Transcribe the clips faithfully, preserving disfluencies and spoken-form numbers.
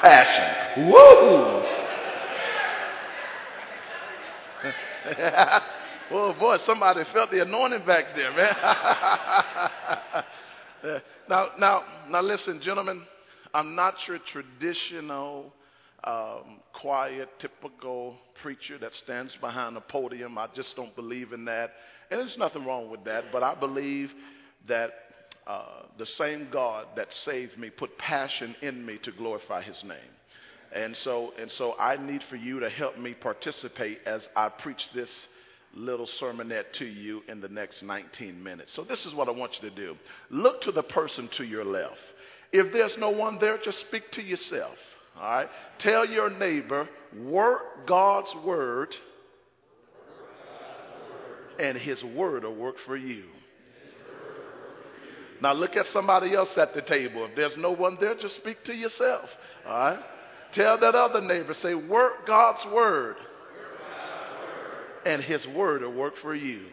passion. Woo! Oh boy, somebody felt the anointing back there, man. now, now, now, listen, gentlemen. I'm not your traditional, um, quiet, typical preacher that stands behind a podium. I just don't believe in that, and there's nothing wrong with that. But I believe that uh, the same God that saved me put passion in me to glorify His name. And so, and so I need for you to help me participate as I preach this little sermonette to you in the next nineteen minutes. So this is what I want you to do. Look to the person to your left. If there's no one there, just speak to yourself. All right? Tell your neighbor, work God's word, and His word will work for you. Now look at somebody else at the table. If there's no one there, just speak to yourself. All right? Tell that other neighbor, say, work God's word, and His word will work for you.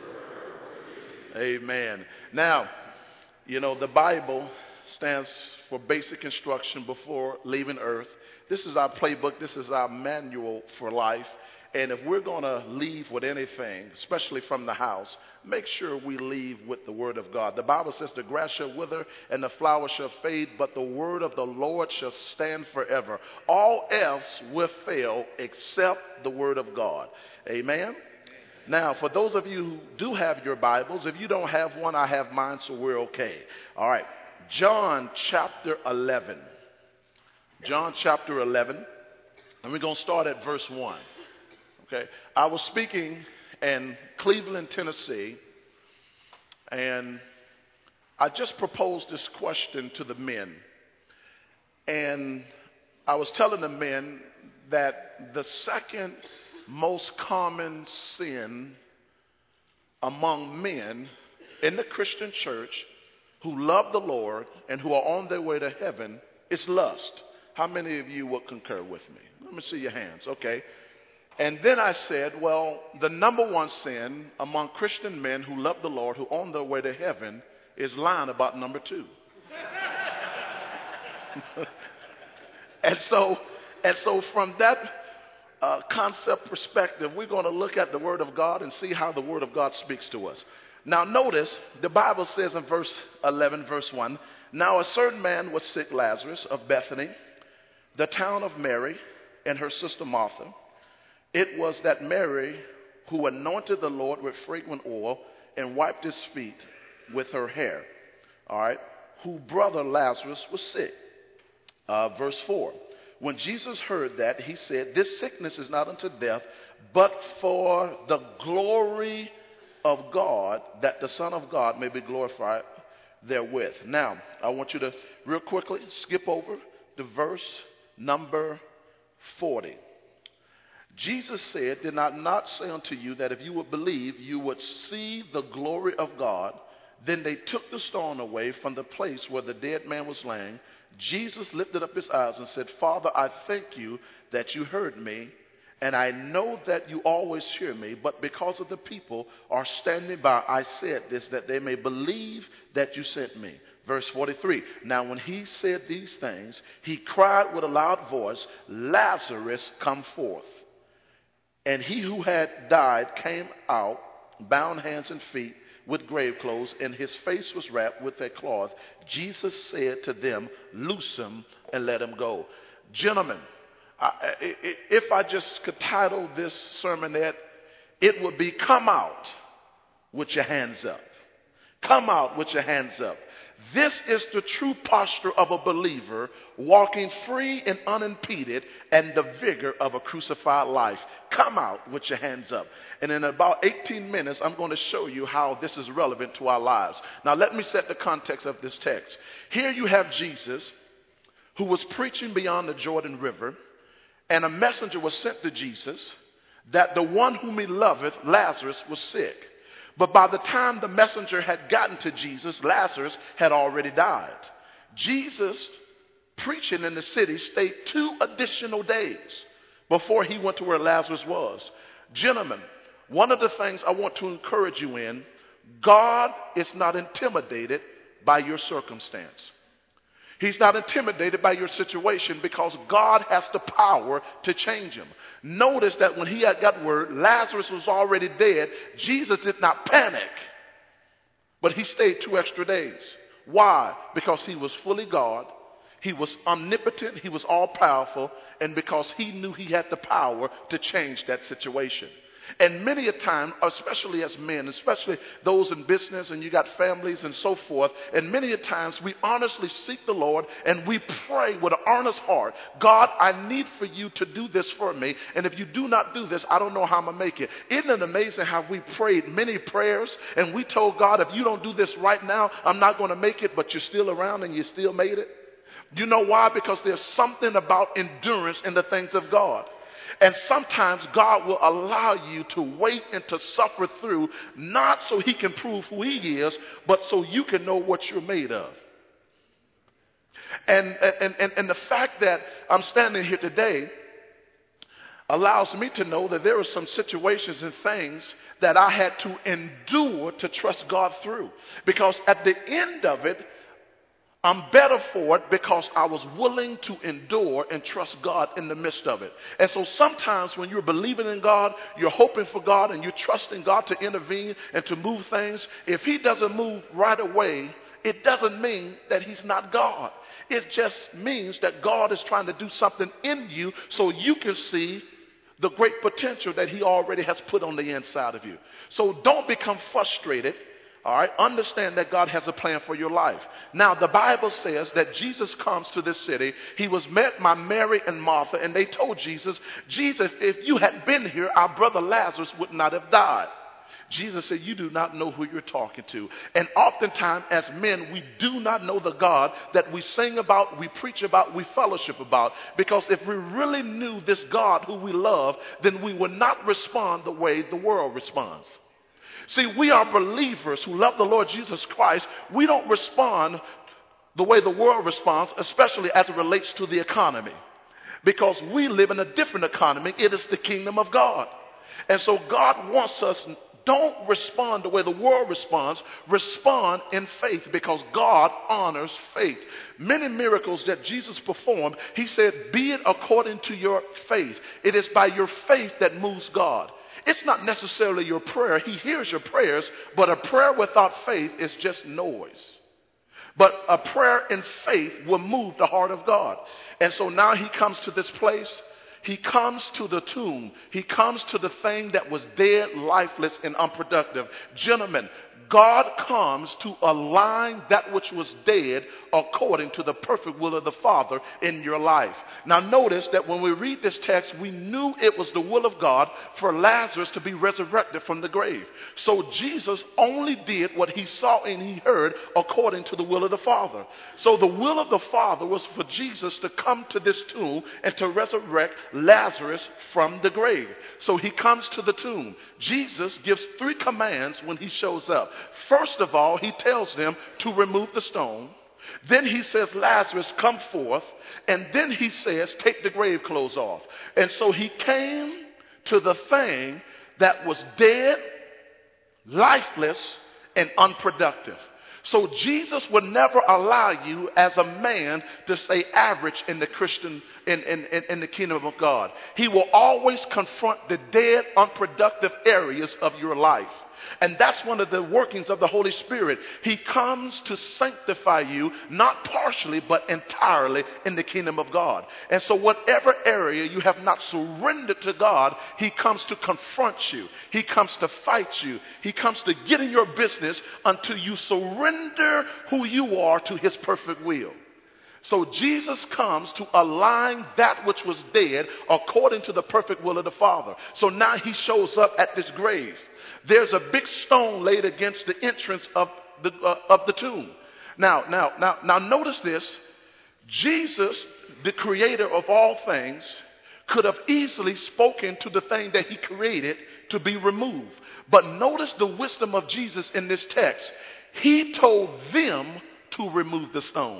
Amen. Now, you know, the Bible stands for basic instruction before leaving earth. This is our playbook. This is our manual for life. And if we're going to leave with anything, especially from the house, make sure we leave with the word of God. The Bible says the grass shall wither and the flower shall fade, but the word of the Lord shall stand forever. All else will fail except the word of God. Amen? Now, for those of you who do have your Bibles, if you don't have one, I have mine, so we're okay. All right. John chapter eleven. John chapter eleven. And we're going to start at verse one. Okay. I was speaking in Cleveland, Tennessee, and I just proposed this question to the men. And I was telling the men that the second most common sin among men in the Christian church who love the Lord and who are on their way to heaven is lust. How many of you would concur with me? Let me see your hands. Okay. And then I said, well, the number one sin among Christian men who love the Lord, who are on their way to heaven, is lying about number two. and so, and so from that uh, concept perspective, we're going to look at the Word of God and see how the Word of God speaks to us. Now notice, the Bible says in verse eleven, verse one, now a certain man was sick, Lazarus, of Bethany, the town of Mary, and her sister Martha. It was that Mary who anointed the Lord with fragrant oil and wiped His feet with her hair, all right, whose brother Lazarus was sick. Uh, verse four, when Jesus heard that, He said, this sickness is not unto death, but for the glory of God, that the Son of God may be glorified therewith. Now, I want you to real quickly skip over to verse number forty. Jesus said, did I not say unto you that if you would believe, you would see the glory of God? Then they took the stone away from the place where the dead man was laying. Jesus lifted up His eyes and said, Father, I thank you that you heard me. And I know that you always hear me, but because of the people are standing by, I said this, that they may believe that you sent me. Verse forty-three, now when He said these things, He cried with a loud voice, Lazarus, come forth. And he who had died came out, bound hands and feet with grave clothes, and his face was wrapped with a cloth. Jesus said to them, loose him and let him go. Gentlemen, I, if I just could title this sermonette, it would be come out with your hands up. Come out with your hands up. This is the true posture of a believer walking free and unimpeded and the vigor of a crucified life. Come out with your hands up. And in about eighteen minutes, I'm going to show you how this is relevant to our lives. Now, let me set the context of this text. Here you have Jesus, who was preaching beyond the Jordan River, and a messenger was sent to Jesus that the one whom He loveth, Lazarus, was sick. But by the time the messenger had gotten to Jesus, Lazarus had already died. Jesus, preaching in the city, stayed two additional days before He went to where Lazarus was. Gentlemen, one of the things I want to encourage you in, God is not intimidated by your circumstance. He's not intimidated by your situation because God has the power to change him. Notice that when he had got word Lazarus was already dead, Jesus did not panic, but he stayed two extra days. Why? Because he was fully God, he was omnipotent, he was all powerful, and because he knew he had the power to change that situation. And many a time, especially as men, especially those in business and you got families and so forth, and many a times we honestly seek the Lord and we pray with an earnest heart, God, I need for you to do this for me. And if you do not do this, I don't know how I'm going to make it. Isn't it amazing how we prayed many prayers and we told God, if you don't do this right now, I'm not going to make it, but you're still around and you still made it? You know why? Because there's something about endurance in the things of God. And sometimes God will allow you to wait and to suffer through, not so he can prove who he is, but so you can know what you're made of. And, and, and, and the fact that I'm standing here today allows me to know that there are some situations and things that I had to endure to trust God through. Because at the end of it, I'm better for it because I was willing to endure and trust God in the midst of it. And so sometimes when you're believing in God, you're hoping for God and you're trusting God to intervene and to move things. If he doesn't move right away, it doesn't mean that he's not God. It just means that God is trying to do something in you so you can see the great potential that he already has put on the inside of you. So don't become frustrated. All right, understand that God has a plan for your life. Now, the Bible says that Jesus comes to this city. He was met by Mary and Martha, and they told Jesus, Jesus, if you had been here, our brother Lazarus would not have died. Jesus said, you do not know who you're talking to. And oftentimes as men, we do not know the God that we sing about, we preach about, we fellowship about. Because if we really knew this God who we love, then we would not respond the way the world responds. See, we are believers who love the Lord Jesus Christ. We don't respond the way the world responds, especially as it relates to the economy. Because we live in a different economy. It is the kingdom of God. And so God wants us, don't respond the way the world responds. Respond in faith because God honors faith. Many miracles that Jesus performed, he said, be it according to your faith. It is by your faith that moves God. It's not necessarily your prayer. He hears your prayers, but a prayer without faith is just noise. But a prayer in faith will move the heart of God. And so now he comes to this place. He comes to the tomb. He comes to the thing that was dead, lifeless, and unproductive. Gentlemen, God comes to align that which was dead according to the perfect will of the Father in your life. Now notice that when we read this text, we knew it was the will of God for Lazarus to be resurrected from the grave. So Jesus only did what he saw and he heard according to the will of the Father. So the will of the Father was for Jesus to come to this tomb and to resurrect Lazarus from the grave. So he comes to the tomb. Jesus gives three commands when he shows up. First of all, he tells them to remove the stone. Then he says, Lazarus, come forth. And then he says, take the grave clothes off. And so he came to the thing that was dead, lifeless, and unproductive. So Jesus would never allow you as a man to stay average in the Christian, in, in, in, in the kingdom of God. He will always confront the dead, unproductive areas of your life. And that's one of the workings of the Holy Spirit. He comes to sanctify you, not partially, but entirely in the kingdom of God. And so whatever area you have not surrendered to God, he comes to confront you. He comes to fight you. He comes to get in your business until you surrender who you are to his perfect will. So Jesus comes to align that which was dead according to the perfect will of the Father. So now he shows up at this grave. There's a big stone laid against the entrance of the, uh, of the tomb. Now, now, now, now notice this. Jesus, the creator of all things, could have easily spoken to the thing that he created to be removed. But notice the wisdom of Jesus in this text. He told them to remove the stone.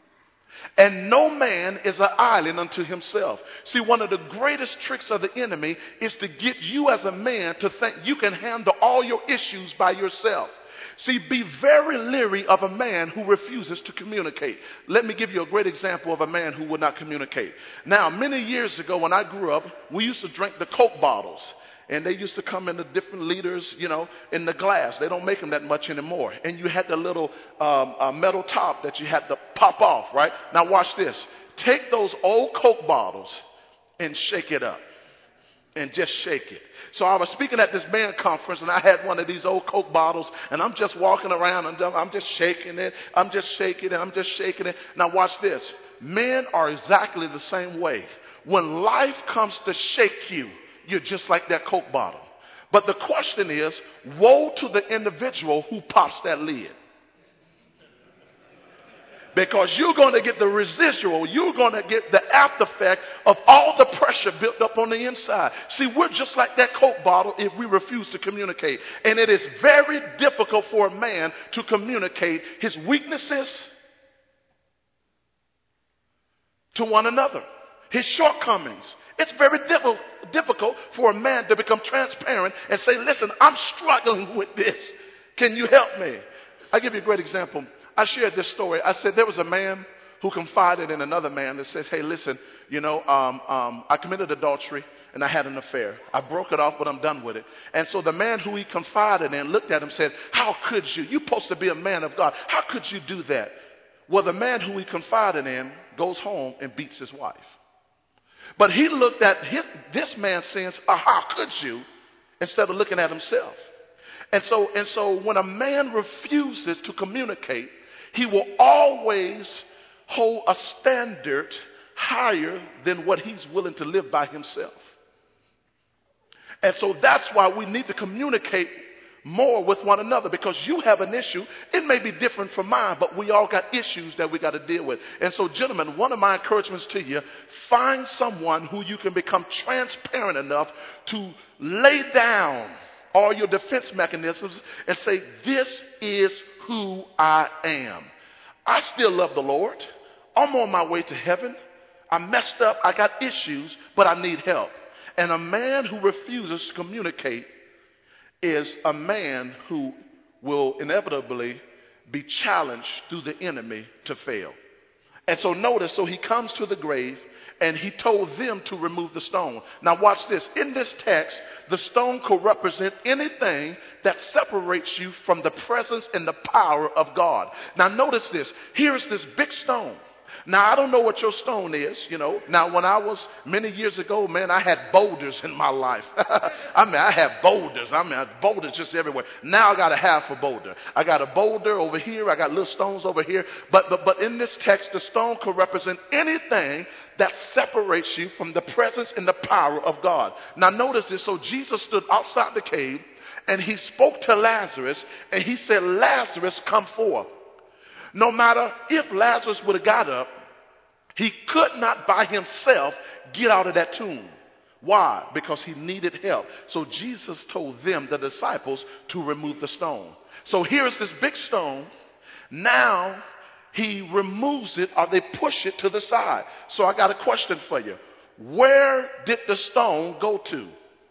And no man is an island unto himself. See, one of the greatest tricks of the enemy is to get you as a man to think you can handle all your issues by yourself. See, be very leery of a man who refuses to communicate. Let me give you a great example of a man who would not communicate. Now, many years ago when I grew up, we used to drink the Coke bottles. And they used to come in the different liters, you know, in the glass. They don't make them that much anymore. And you had the little um, uh, metal top that you had to pop off, right? Now watch this. Take those old Coke bottles and shake it up. And just shake it. So I was speaking at this band conference, and I had one of these old Coke bottles, and I'm just walking around, and I'm just shaking it. I'm just shaking it. I'm just shaking it. Now watch this. Men are exactly the same way. When life comes to shake you, you're just like that Coke bottle. But the question is, woe to the individual who pops that lid. Because you're going to get the residual, you're going to get the after effect of all the pressure built up on the inside. See, we're just like that Coke bottle if we refuse to communicate. And it is very difficult for a man to communicate his weaknesses to one another, his shortcomings. It's very difficult for a man to become transparent and say, listen, I'm struggling with this. Can you help me? I'll give you a great example. I shared this story. I said there was a man who confided in another man that says, hey, listen, you know, um, um, I committed adultery and I had an affair. I broke it off, but I'm done with it. And so the man who he confided in looked at him and said, how could you? You're supposed to be a man of God. How could you do that? Well, the man who he confided in goes home and beats his wife. But he looked at his, this man saying, oh, how could you? Instead of looking at himself. And so, and so when a man refuses to communicate, he will always hold a standard higher than what he's willing to live by himself. And so that's why we need to communicate more with one another, because you have an issue. It may be different from mine, but we all got issues that we got to deal with. And so, gentlemen, one of my encouragements to you, find someone who you can become transparent enough to lay down all your defense mechanisms and say, this is who I am. I still love the Lord. I'm on my way to heaven. I messed up. I got issues, but I need help. And a man who refuses to communicate is a man who will inevitably be challenged through the enemy to fail. And so notice, so he comes to the grave and he told them to remove the stone. Now watch this. In this text, the stone could represent anything that separates you from the presence and the power of God. Now notice this. Here's this big stone. Now, I don't know what your stone is, you know. Now, when I was many years ago, man, I had boulders in my life. I mean, I had boulders. I mean, boulders just everywhere. Now I got a half a boulder. I got a boulder over here. I got little stones over here. But, but, but in this text, the stone could represent anything that separates you from the presence and the power of God. Now, notice this. So Jesus stood outside the cave and he spoke to Lazarus and he said, Lazarus, come forth. No matter if Lazarus would have got up, he could not by himself get out of that tomb. Why? Because he needed help. So Jesus told them, the disciples, to remove the stone. So here's this big stone. Now he removes it, or they push it to the side. So I got a question for you. Where did the stone go to?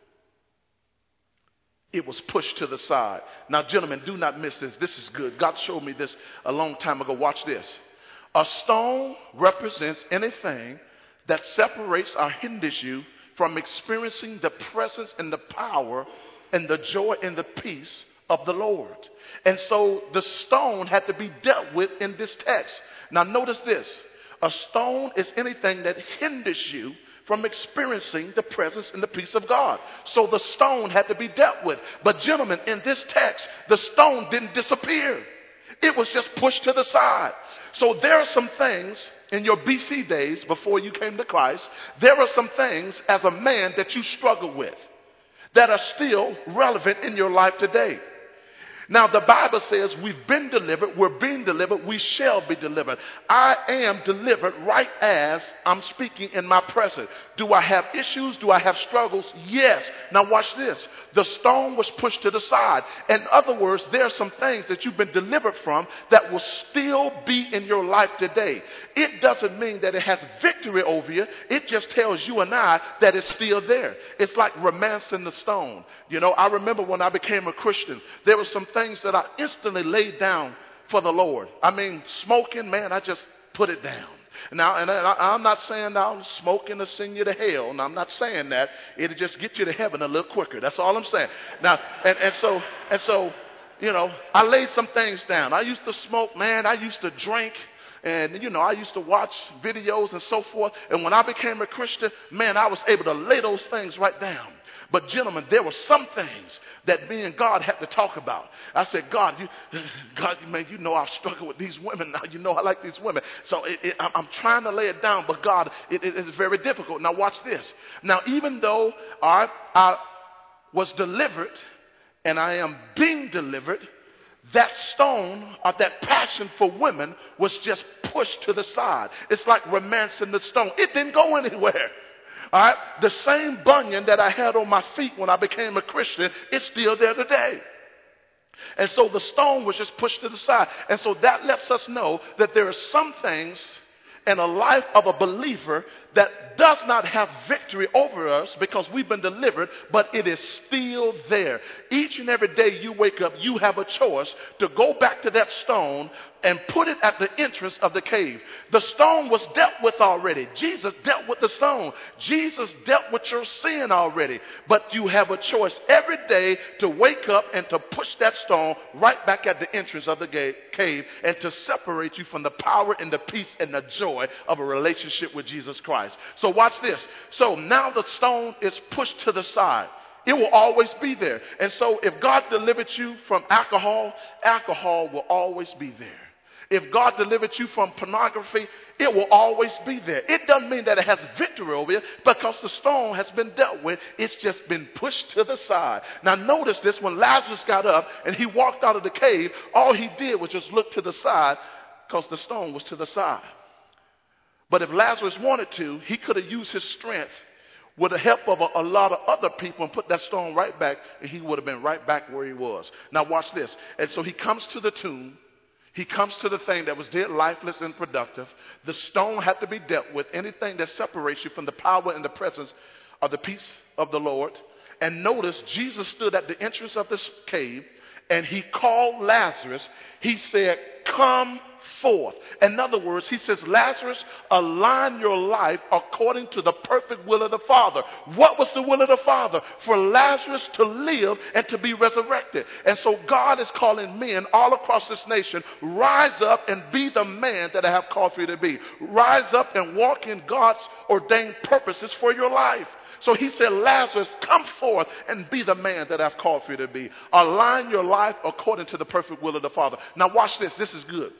It was pushed to the side. Now, gentlemen, do not miss this. This is good. God showed me this a long time ago. Watch this. A stone represents anything that separates or hinders you from experiencing the presence and the power and the joy and the peace of the Lord. And so the stone had to be dealt with in this text. Now, notice this. A stone is anything that hinders you from experiencing the presence and the peace of God. So the stone had to be dealt with. But gentlemen, in this text, the stone didn't disappear. It was just pushed to the side. So there are some things in your B C days before you came to Christ, there are some things as a man that you struggle with that are still relevant in your life today. Now, the Bible says we've been delivered, we're being delivered, we shall be delivered. I am delivered right as I'm speaking in my present. Do I have issues? Do I have struggles? Yes. Now, watch this. The stone was pushed to the side. In other words, there are some things that you've been delivered from that will still be in your life today. It doesn't mean that it has victory over you. It just tells you and I that it's still there. It's like romancing the stone. You know, I remember when I became a Christian, there were some things things that I instantly laid down for the Lord. I mean, smoking, man, I just put it down. Now, and I, I'm not saying now smoking will send you to hell. And I'm not saying that. It'll just get you to heaven a little quicker. That's all I'm saying. Now, and, and so, and so, you know, I laid some things down. I used to smoke, man. I used to drink. And, you know, I used to watch videos and so forth. And when I became a Christian, man, I was able to lay those things right down. But, gentlemen, there were some things that me and God had to talk about. I said, God, you, God, man, you know I've struggled with these women now. You know I like these women. So it, it, I'm trying to lay it down, but, God, it, it is very difficult. Now, watch this. Now, even though I, I was delivered and I am being delivered, that stone of that passion for women was just pushed to the side. It's like romancing the stone. It didn't go anywhere. All right, the same bunion that I had on my feet when I became a Christian, it's still there today. And so the stone was just pushed to the side. And so that lets us know that there are some things in a life of a believer that does not have victory over us because we've been delivered, but it is still there. Each and every day you wake up, you have a choice to go back to that stone and put it at the entrance of the cave. The stone was dealt with already. Jesus dealt with the stone. Jesus dealt with your sin already. But you have a choice every day to wake up and to push that stone right back at the entrance of the ga- cave and to separate you from the power and the peace and the joy of a relationship with Jesus Christ. So watch this. So now the stone is pushed to the side. It will always be there. And so if God delivered you from alcohol, alcohol will always be there. If God delivered you from pornography, it will always be there. It doesn't mean that it has victory over you because the stone has been dealt with. It's just been pushed to the side. Now notice this, when Lazarus got up and he walked out of the cave, all he did was just look to the side because the stone was to the side. But if Lazarus wanted to, he could have used his strength with the help of a, a lot of other people and put that stone right back, and he would have been right back where he was. Now watch this. And so he comes to the tomb. He comes to the thing that was dead, lifeless, and productive. The stone had to be dealt with. Anything that separates you from the power and the presence of the peace of the Lord. And notice Jesus stood at the entrance of this cave and he called Lazarus. He said, come forth. In other words, he says, Lazarus, align your life according to the perfect will of the Father. What was the will of the Father? For Lazarus to live and to be resurrected. And so God is calling men all across this nation, rise up and be the man that I have called for you to be. Rise up and walk in God's ordained purposes for your life. So he said, Lazarus, come forth and be the man that I've called for you to be. Align your life according to the perfect will of the Father. Now watch this. This is good.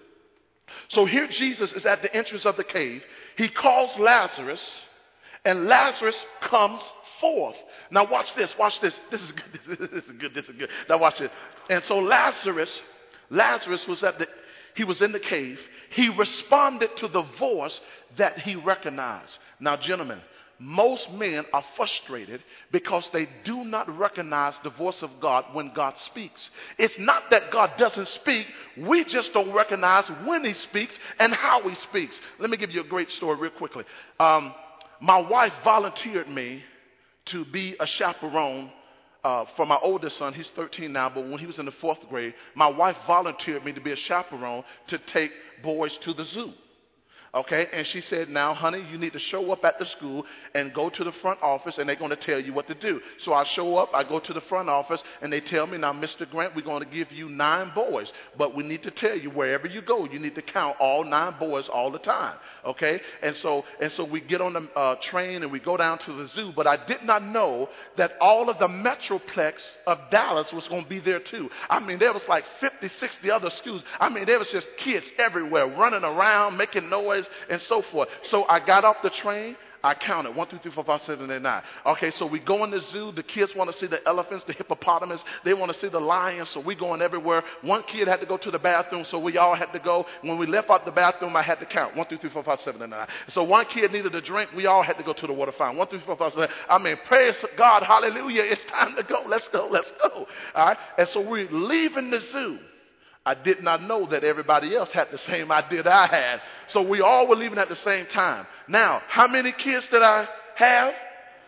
So here Jesus is at the entrance of the cave. He calls Lazarus, and Lazarus comes forth. Now watch this. Watch this. This is good. This is good. This is good. Now watch it. And so Lazarus, Lazarus was at the, he was in the cave. He responded to the voice that he recognized. Now, gentlemen, most men are frustrated because they do not recognize the voice of God when God speaks. It's not that God doesn't speak. We just don't recognize when he speaks and how he speaks. Let me give you a great story real quickly. Um, my wife volunteered me to be a chaperone uh, for my oldest son. He's thirteen now, but when he was in the fourth grade, my wife volunteered me to be a chaperone to take boys to the zoo. Okay, and she said, now, honey, you need to show up at the school and go to the front office, and they're going to tell you what to do. So I show up, I go to the front office, and they tell me, now, Mister Grant, we're going to give you nine boys, but we need to tell you wherever you go, you need to count all nine boys all the time. Okay, and so and so we get on the uh, train and we go down to the zoo, but I did not know that all of the metroplex of Dallas was going to be there too. I mean, there was like fifty, sixty other schools. I mean, there was just kids everywhere running around, making noise, and so forth. So I got off the train. I counted one, two, three, four, five, seven, eight, nine. Okay, so we go in the zoo. The kids want to see the elephants, the hippopotamus. They want to see the lions, so we going everywhere. One kid had to go to the bathroom, so we all had to go. When we left out the bathroom, I had to count one, two, three, four, five, seven, eight, nine. So one kid needed a drink. We all had to go to the water fountain. One, two, three, four, five, seven. I mean, praise God, hallelujah! It's time to go. Let's go. Let's go. All right, and so we're leaving the zoo. I did not know that everybody else had the same idea that I had. So we all were leaving at the same time. Now, how many kids did I have?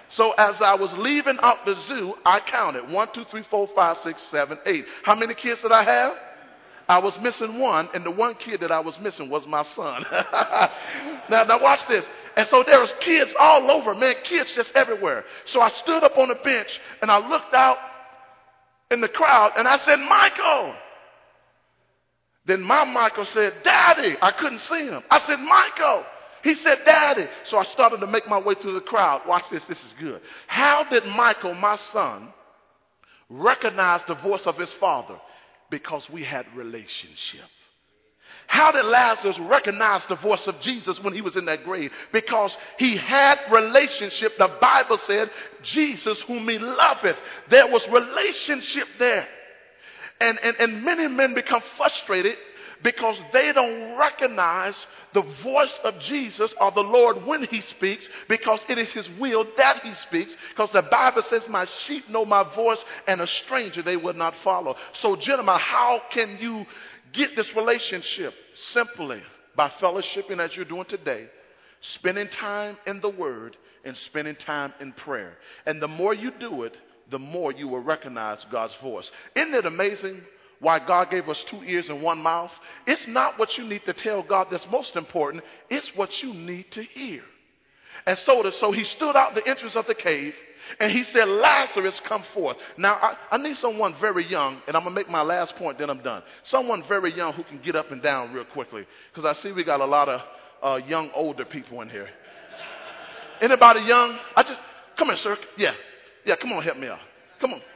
So as I was leaving out the zoo, I counted one, two, three, four, five, six, seven, eight. How many kids did I have? I was missing one, and the one kid that I was missing was my son. now, now watch this. And so there was kids all over, man, kids just everywhere. So I stood up on the bench, and I looked out in the crowd, and I said, Michael. Then my Michael said, Daddy. I couldn't see him. I said, Michael. He said, Daddy. So I started to make my way through the crowd. Watch this. This is good. How did Michael, my son, recognize the voice of his father? Because we had relationship. How did Lazarus recognize the voice of Jesus when he was in that grave? Because he had relationship. The Bible said, Jesus whom he loveth. There was relationship there. And, and, and many men become frustrated because they don't recognize the voice of Jesus or the Lord when he speaks, because it is his will that he speaks, because the Bible says, my sheep know my voice, and a stranger they will not follow. So gentlemen, how can you get this relationship? Simply by fellowshipping as you're doing today, spending time in the Word, and spending time in prayer. And the more you do it, the more you will recognize God's voice. Isn't it amazing why God gave us two ears and one mouth? It's not what you need to tell God that's most important. It's what you need to hear. And so, so he stood out the entrance of the cave, and he said, Lazarus, come forth. Now, I, I need someone very young, and I'm going to make my last point, then I'm done. Someone very young who can get up and down real quickly, because I see we got a lot of uh, young, older people in here. Anybody young? I just, come here, sir. Yeah, yeah, come on, help me out. Come on.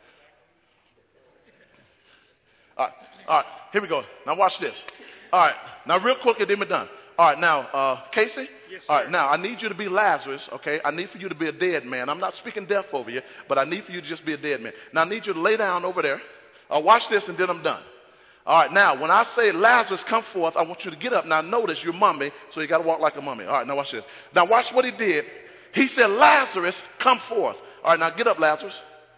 All right, all right, here we go. Now watch this. All right, now real quick, and then we're done. All right, now, uh, Casey? Yes, sir. All right, now I need you to be Lazarus, okay? I need for you to be a dead man. I'm not speaking death over you, but I need for you to just be a dead man. Now I need you to lay down over there. Uh, watch this, and then I'm done. All right, now, when I say Lazarus, come forth, I want you to get up. Now notice you're mummy, so you got to walk like a mummy. All right, now watch this. Now watch what he did. He said, Lazarus, come forth. All right, now get up, Lazarus.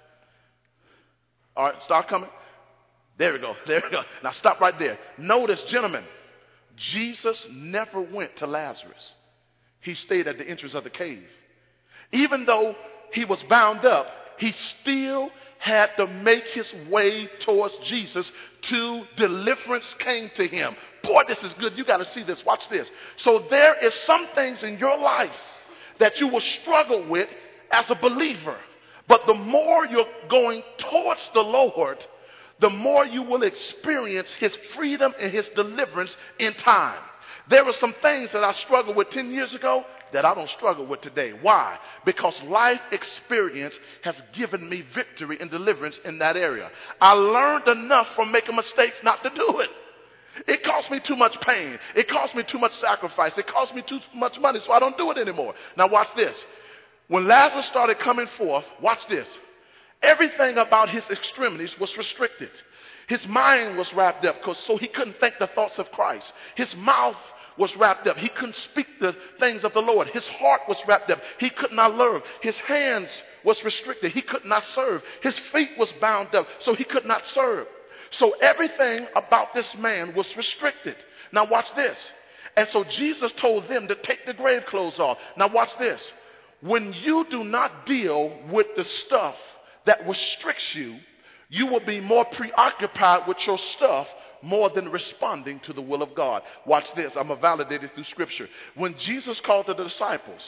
All right, start coming. There we go. There we go. Now stop right there. Notice, gentlemen, Jesus never went to Lazarus. He stayed at the entrance of the cave. Even though he was bound up, he still had to make his way towards Jesus till deliverance came to him. Boy, this is good. You got to see this. Watch this. So there is some things in your life that you will struggle with as a believer. But the more you're going towards the Lord, the more you will experience his freedom and his deliverance in time. There were some things that I struggled with ten years ago that I don't struggle with today. Why? Because life experience has given me victory and deliverance in that area. I learned enough from making mistakes not to do it. It cost me too much pain. It cost me too much sacrifice. It cost me too much money, so I don't do it anymore. Now watch this. When Lazarus started coming forth, watch this. Everything about his extremities was restricted. His mind was wrapped up, because so he couldn't think the thoughts of Christ. His mouth was wrapped up. He couldn't speak the things of the Lord. His heart was wrapped up. He could not love. His hands was restricted. He could not serve. His feet was bound up, so he could not serve. So everything about this man was restricted. Now watch this. And so Jesus told them to take the grave clothes off. Now watch this. When you do not deal with the stuff that restricts you, you will be more preoccupied with your stuff more than responding to the will of God. Watch this. I'm going to validate it through scripture. When Jesus called the disciples,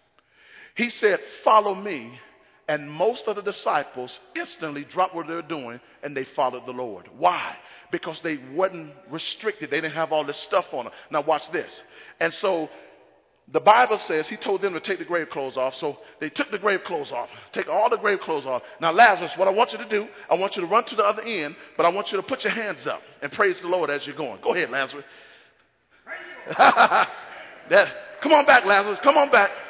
he said, follow me. And most of the disciples instantly dropped what they were doing and they followed the Lord. Why? Because they wasn't restricted. They didn't have all this stuff on them. Now watch this. And so the Bible says he told them to take the grave clothes off. So they took the grave clothes off. Take all the grave clothes off. Now, Lazarus, what I want you to do, I want you to run to the other end, but I want you to put your hands up and praise the Lord as you're going. Go ahead, Lazarus. that, come on back, Lazarus. Come on back.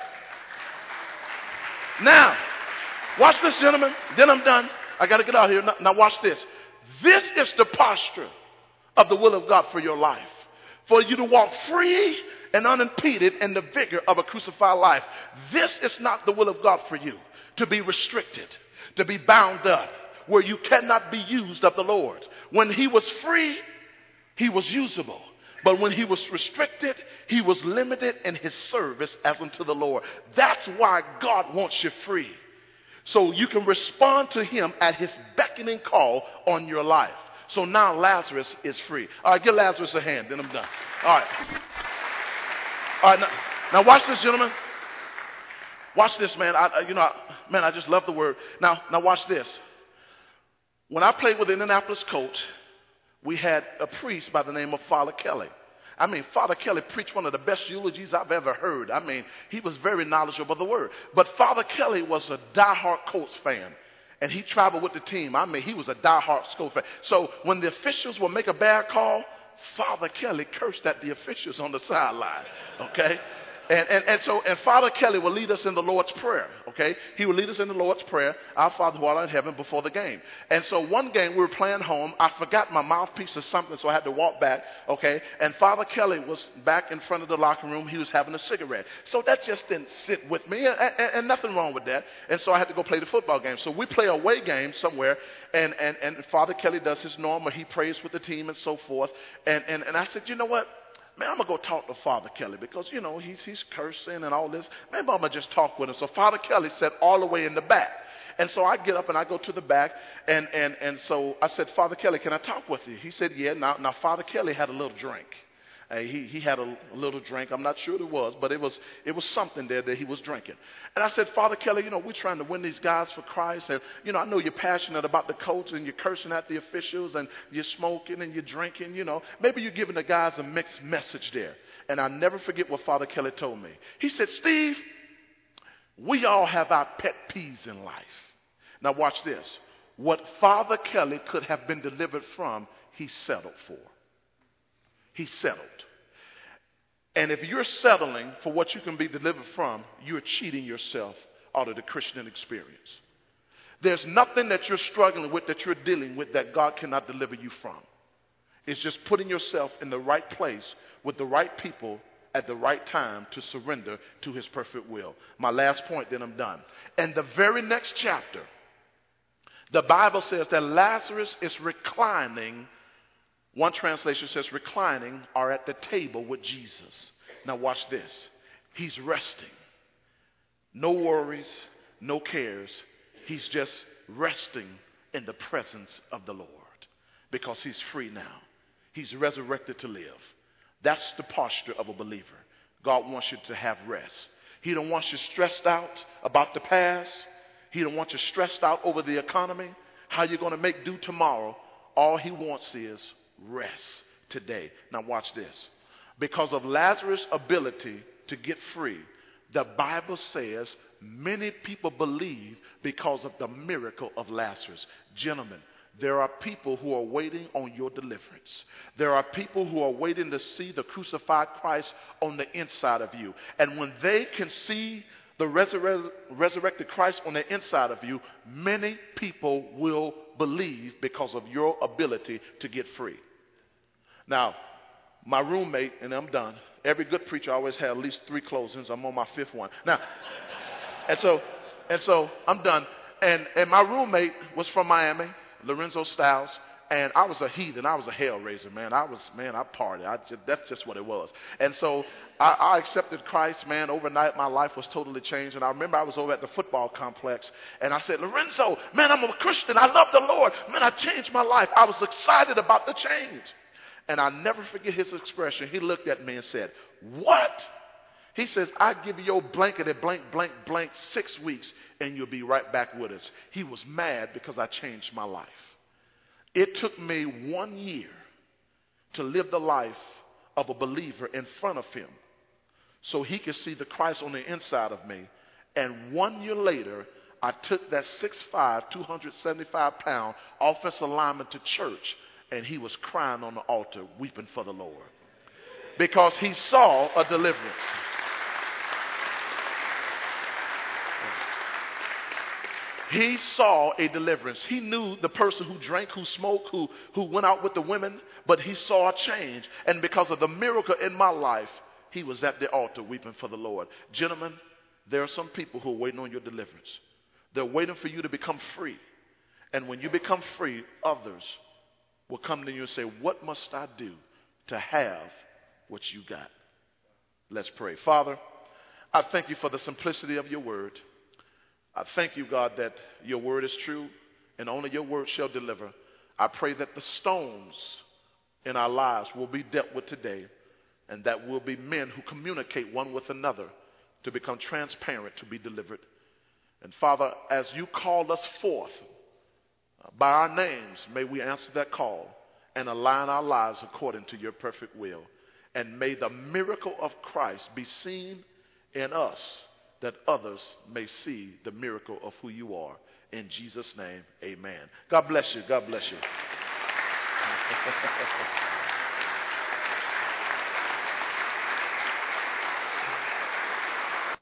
Now, watch this, gentlemen. Then I'm done. I got to get out here. Now, now watch this. This is the posture of the will of God for your life. For you to walk free and unimpeded in the vigor of a crucified life. This is not the will of God for you. To be restricted, to be bound up, where you cannot be used of the Lord. When he was free, he was usable. But when he was restricted, he was limited in his service as unto the Lord. That's why God wants you free. So you can respond to him at his beckoning call on your life. So now Lazarus is free. All right, give Lazarus a hand, then I'm done. All right. All right, now, now watch this, gentlemen. Watch this, man. I, you know, I, man, I just love the word. Now, now watch this. When I played with the Indianapolis Colts, we had a priest by the name of Father Kelly. I mean, Father Kelly preached one of the best eulogies I've ever heard. I mean, he was very knowledgeable of the word. But Father Kelly was a diehard Colts fan. And he traveled with the team. I mean, he was a diehard Colts fan. So when the officials would make a bad call, Father Kelly cursed at the officials on the sideline. Okay? And, and, and so, and Father Kelly will lead us in the Lord's Prayer, okay? He will lead us in the Lord's Prayer, our Father who art in heaven, before the game. And so one game we were playing home. I forgot my mouthpiece or something, so I had to walk back, okay? And Father Kelly was back in front of the locker room. He was having a cigarette. So that just didn't sit with me, and, and, and nothing wrong with that. And so I had to go play the football game. So we play a away game somewhere, and, and, and Father Kelly does his normal. He prays with the team and so forth. And, and, and I said, you know what? Man, I'm going to go talk to Father Kelly because, you know, he's, he's cursing and all this. Maybe I'm going to just talk with him. So Father Kelly sat all the way in the back. And so I get up and I go to the back. And, and, and so I said, Father Kelly, can I talk with you? He said, yeah. Now, now Father Kelly had a little drink. Uh, he, he had a, a little drink. I'm not sure what it was, but it was, it was something there that he was drinking. And I said, Father Kelly, you know, we're trying to win these guys for Christ. And, you know, I know you're passionate about the Colts and you're cursing at the officials and you're smoking and you're drinking, you know. Maybe you're giving the guys a mixed message there. And I'll never forget what Father Kelly told me. He said, Steve, we all have our pet peeves in life. Now watch this. What Father Kelly could have been delivered from, he settled for. He settled. And if you're settling for what you can be delivered from, you're cheating yourself out of the Christian experience. There's nothing that you're struggling with, that you're dealing with, that God cannot deliver you from. It's just putting yourself in the right place with the right people at the right time to surrender to his perfect will. My last point, then I'm done. And the very next chapter, the Bible says that Lazarus is reclining. One translation says reclining or at the table with Jesus. Now watch this. He's resting. No worries, no cares. He's just resting in the presence of the Lord because he's free now. He's resurrected to live. That's the posture of a believer. God wants you to have rest. He don't want you stressed out about the past. He don't want you stressed out over the economy, how you're going to make do tomorrow. All he wants is rest today. Now watch this. Because of Lazarus' ability to get free, the Bible says many people believe because of the miracle of Lazarus. Gentlemen, there are people who are waiting on your deliverance. There are people who are waiting to see the crucified Christ on the inside of you. And when they can see the resurre- resurrected Christ on the inside of you, many people will believe because of your ability to get free. Now, my roommate, and I'm done. Every good preacher always has at least three closings. I'm on my fifth one. Now, and so, and so I'm done. And, and my roommate was from Miami, Lorenzo Styles, and I was a heathen. I was a hellraiser, man. I was, man, I partied. I just, that's just what it was. And so I, I accepted Christ, man. Overnight, my life was totally changed. And I remember I was over at the football complex, and I said, Lorenzo, man, I'm a Christian. I love the Lord. Man, I changed my life. I was excited about the change. And I'll never forget his expression. He looked at me and said, what? He says, I give you your blanket at blank, blank, blank six weeks, and you'll be right back with us. He was mad because I changed my life. It took me one year to live the life of a believer in front of him so he could see the Christ on the inside of me. And one year later, I took that six foot five, two hundred seventy-five pound offensive lineman to church, and he was crying on the altar, weeping for the Lord because he saw a deliverance. He saw a deliverance. He knew the person who drank, who smoked, who, who went out with the women, but he saw a change. And because of the miracle in my life, he was at the altar weeping for the Lord. Gentlemen, there are some people who are waiting on your deliverance. They're waiting for you to become free. And when you become free, others will come to you and say, what must I do to have what you got. Let's pray. Father, I thank you for the simplicity of your word. I thank you, God, that your word is true and only your word shall deliver. I pray that the stones in our lives will be dealt with today, and that we'll be men who communicate one with another to become transparent, to be delivered. And Father, as you called us forth uh, by our names, may we answer that call and align our lives according to your perfect will. And may the miracle of Christ be seen in us, that others may see the miracle of who you are. In Jesus' name, amen. God bless you. God bless you.